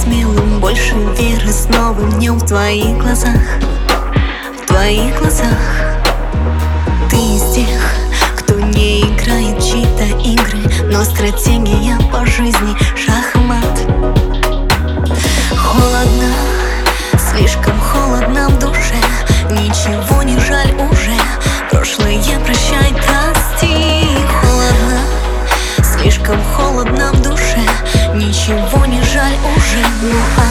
смелым, больше веры с новым днем в твоих глазах. В твоих глазах. Ты из тех, кто не играет в чьи-то игры, но стратегия по жизни шах-и-мат. Холодно, слишком холодно в душе, ничего не жаль уже, прошлое прощай, прости. Холодно, слишком холодно в душе, ничего не жаль уже. Ну а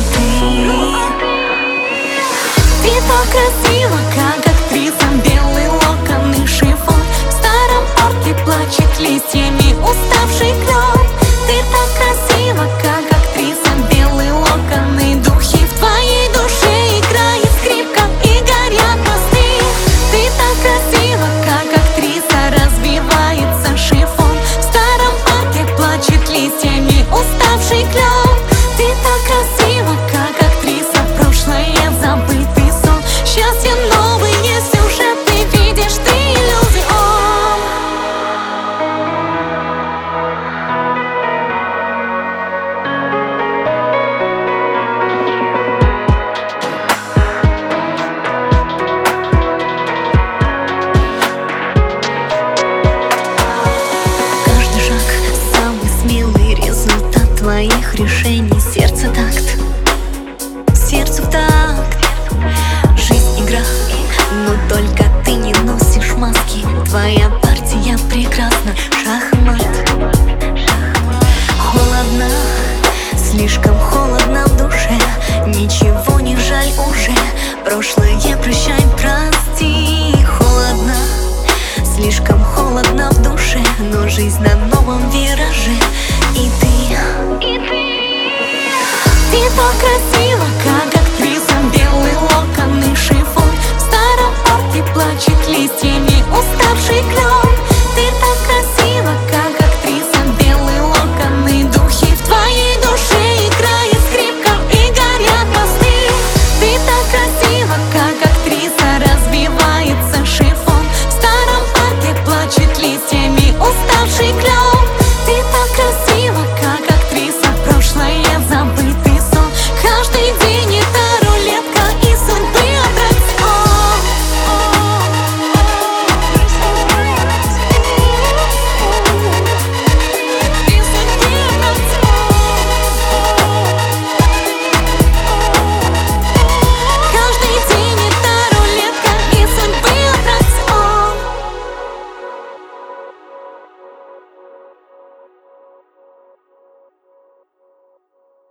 ты так красива, как актриса, белый локон и шифон. В старом парке плачет листьями уставший клен. Ты так красива, как актриса, белый локон и духи. В твоей душе играет скрипка и горят мосты. Ты так красива, как актриса, развивается шифон. В старом парке плачет листьями уставший клен. Ты так красива, как актриса, прошлое забытый сон. Счастье новый, если уже ты видишь, ты иллюзион. Каждый шаг самый смелый результат твоих решений. Сердце такт, сердцу в такт. Жизнь игра, но только ты не носишь маски. Твоя партия прекрасна, шах-и-мат. Холодно, слишком холодно в душе, ничего не жаль уже, прошлое прощай, прости. Холодно, слишком холодно в душе, но жизнь на новом вираже. И ты так красива, как актриса, белый локон и шифон. В старом парке плачет листьями уставший клен.